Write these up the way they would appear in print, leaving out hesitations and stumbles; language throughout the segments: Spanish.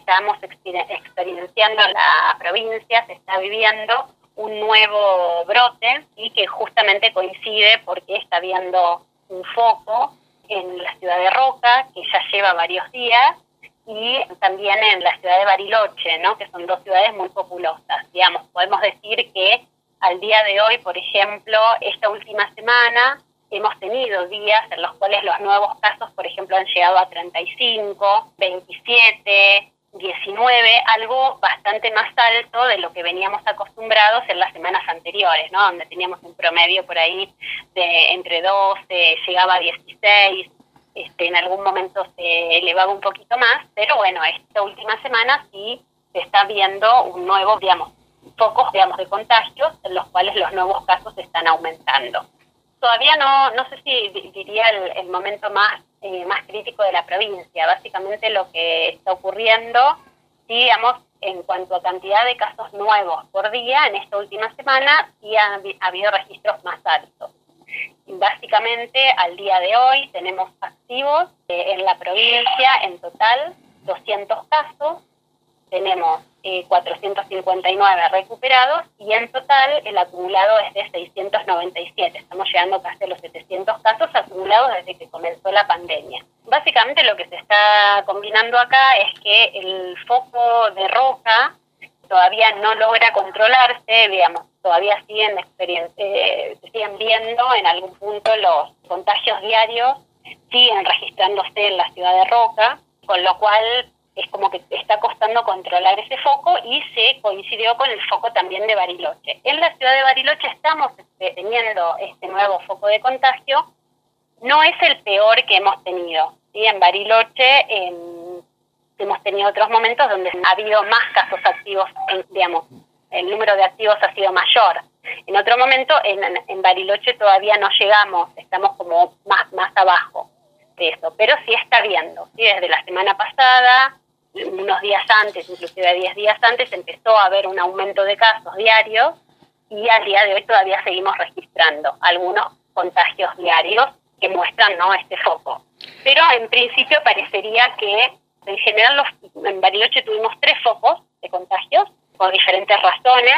estamos experienciando en la provincia, se está viviendo un nuevo brote y que justamente coincide porque está habiendo un foco en la ciudad de Roca, que ya lleva varios días, y también en la ciudad de Bariloche, ¿no? Que son dos ciudades muy populosas. Digamos, podemos decir que al día de hoy, por ejemplo, esta última semana, hemos tenido días en los cuales los nuevos casos, por ejemplo, han llegado a 35, 27, 19, algo bastante más alto de lo que veníamos acostumbrados en las semanas anteriores, ¿no? Donde teníamos un promedio por ahí de entre 12, llegaba a 16, en algún momento se elevaba un poquito más, pero bueno, esta última semana sí se está viendo un nuevo, digamos, focos, digamos, de contagios en los cuales los nuevos casos están aumentando. Todavía no sé si diría el momento más crítico de la provincia. Básicamente lo que está ocurriendo, sí, digamos, en cuanto a cantidad de casos nuevos por día, en esta última semana sí ha habido registros más altos. Básicamente, al día de hoy tenemos activos en la provincia en total 200 casos, tenemos 459 recuperados y en total el acumulado es de 697. Estamos llegando casi a los 700 casos acumulados desde que comenzó la pandemia. Básicamente lo que se está combinando acá es que el foco de Roca todavía no logra controlarse, digamos, todavía siguen viendo en algún punto los contagios diarios, siguen registrándose en la ciudad de Roca, con lo cual es como que está costando controlar ese foco y se coincidió con el foco también de Bariloche. En la ciudad de Bariloche estamos teniendo este nuevo foco de contagio, no es el peor que hemos tenido, ¿sí? En Bariloche hemos tenido otros momentos donde ha habido más casos activos, digamos, el número de activos ha sido mayor. En otro momento, en Bariloche todavía no llegamos, estamos como más abajo de eso, pero sí está habiendo, ¿sí? Desde la semana pasada, unos días antes, inclusive 10 días antes, empezó a haber un aumento de casos diarios y al día de hoy todavía seguimos registrando algunos contagios diarios que muestran, ¿no?, este foco. Pero en principio parecería que en general en Bariloche tuvimos 3 focos de contagios por diferentes razones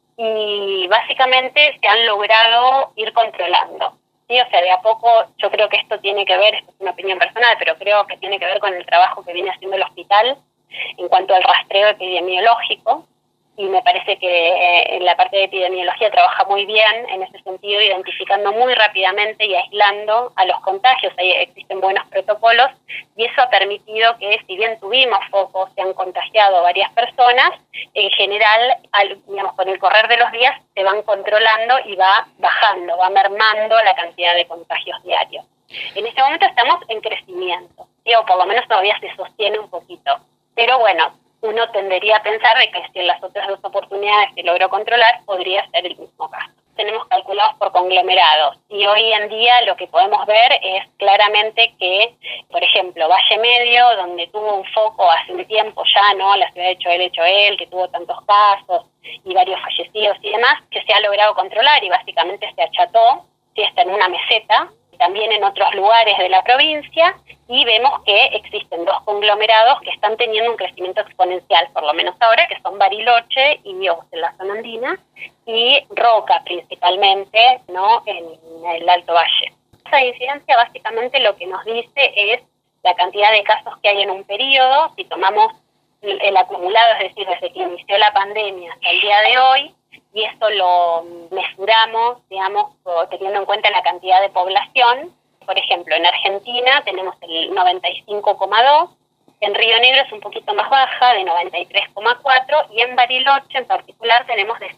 y básicamente se han logrado ir controlando. Sí, o sea, de a poco yo creo que esto tiene que ver, esto es una opinión personal, pero creo que tiene que ver con el trabajo que viene haciendo el hospital en cuanto al rastreo epidemiológico, y me parece que en la parte de epidemiología trabaja muy bien en ese sentido, identificando muy rápidamente y aislando a los contagios. Ahí existen buenos protocolos y eso ha permitido que, si bien tuvimos focos, se han contagiado varias personas, en general, digamos, con el correr de los días se van controlando y va bajando, va mermando la cantidad de contagios diarios. En este momento estamos en crecimiento, ¿sí? O por lo menos todavía se sostiene un poquito, pero bueno, uno tendería a pensar de que si en las otras 2 oportunidades se logró controlar, podría ser el mismo caso. Tenemos calculados por conglomerados y hoy en día lo que podemos ver es claramente que, por ejemplo, Valle Medio, donde tuvo un foco hace un tiempo ya, ¿no?, la ciudad de Choel, que tuvo tantos casos y varios fallecidos y demás, que se ha logrado controlar y básicamente se acható, sí, está en una meseta, también en otros lugares de la provincia, y vemos que existen 2 conglomerados que están teniendo un crecimiento exponencial, por lo menos ahora, que son Bariloche y Dios, en la zona andina, y Roca principalmente, ¿no?, en el Alto Valle. Esa incidencia básicamente lo que nos dice es la cantidad de casos que hay en un periodo. Si tomamos el acumulado, es decir, desde que inició la pandemia hasta el día de hoy, y esto lo mesuramos, digamos, teniendo en cuenta la cantidad de población. Por ejemplo, en Argentina tenemos el 95,2, en Río Negro es un poquito más baja, de 93,4, y en Bariloche en particular tenemos de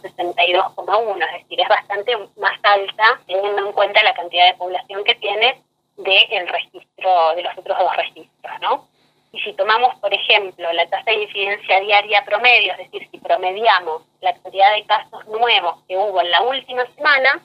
162,1, es decir, es bastante más alta teniendo en cuenta la cantidad de población que tiene del registro, de los otros 2 registros, ¿no? Y si tomamos, por ejemplo, la tasa de incidencia diaria promedio, es decir, si promediamos la cantidad de casos nuevos que hubo en la última semana,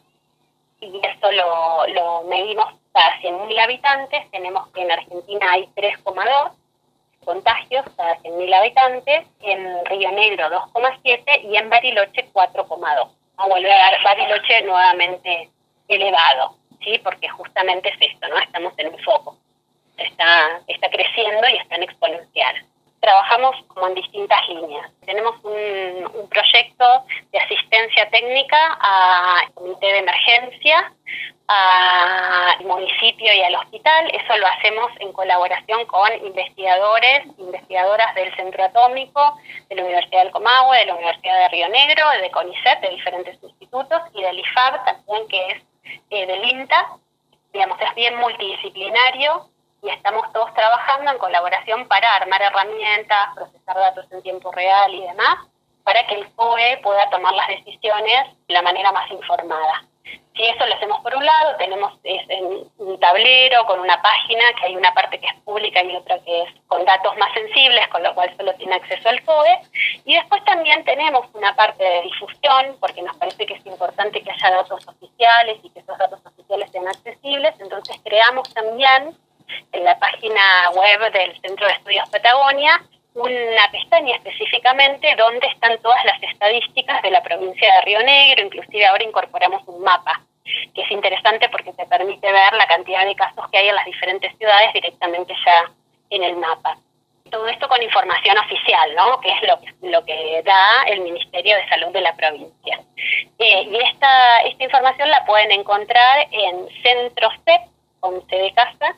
y eso lo medimos cada 100.000 habitantes, tenemos que en Argentina hay 3,2 contagios cada 100.000 habitantes, en Río Negro 2,7 y en Bariloche 4,2. A volver a dar Bariloche nuevamente elevado, ¿sí? Porque justamente es esto, ¿no? Estamos en un foco. Está creciendo y está en exponencial. trabajamos como en distintas líneas. Tenemos un proyecto de asistencia técnica al comité de emergencia, al municipio y al hospital. Eso lo hacemos en colaboración con investigadoras del Centro Atómico, de la Universidad del Comahue, de la Universidad de Río Negro, de CONICET, de diferentes institutos, y del IFAB también, que es del INTA. Digamos, es bien multidisciplinario y estamos todos trabajando en colaboración para armar herramientas, procesar datos en tiempo real y demás, para que el COE pueda tomar las decisiones de la manera más informada. Si eso lo hacemos por un lado, tenemos un tablero con una página, que hay una parte que es pública y otra que es con datos más sensibles, con lo cual solo tiene acceso al COE. Y después también tenemos una parte de difusión, porque nos parece que es importante que haya datos oficiales y que esos datos oficiales sean accesibles. Entonces creamos también en la página web del Centro de Estudios Patagonia una pestaña específicamente donde están todas las estadísticas de la provincia de Río Negro. Inclusive ahora incorporamos un mapa, que es interesante porque te permite ver la cantidad de casos que hay en las diferentes ciudades directamente ya en el mapa. Todo esto con información oficial, ¿no? Que es lo que da el Ministerio de Salud de la provincia. Y esta información la pueden encontrar en centrocep, con C de casa,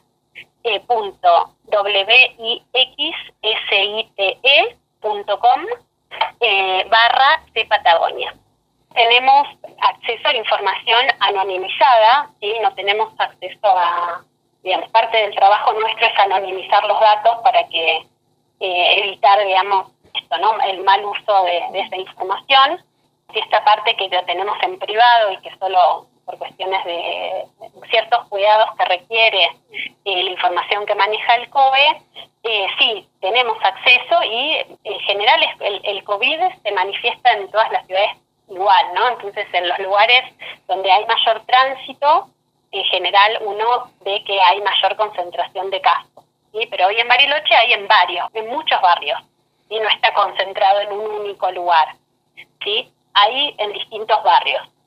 wixsite.com /C Patagonia. Tenemos acceso a la información anonimizada, ¿sí? No tenemos acceso a, digamos, parte del trabajo nuestro es anonimizar los datos para que evitar, digamos, esto, ¿no? El mal uso de esa información. Si esta parte que la tenemos en privado y que solo por cuestiones de ciertos cuidados que requiere la información que maneja el COE, sí, tenemos acceso y en general el COVID se manifiesta en todas las ciudades igual, ¿no? Entonces, en los lugares donde hay mayor tránsito, en general uno ve que hay mayor concentración de casos, ¿sí? Pero hoy en Bariloche hay en muchos barrios, y no está concentrado en un único lugar, ¿sí? Hay en distintos barrios.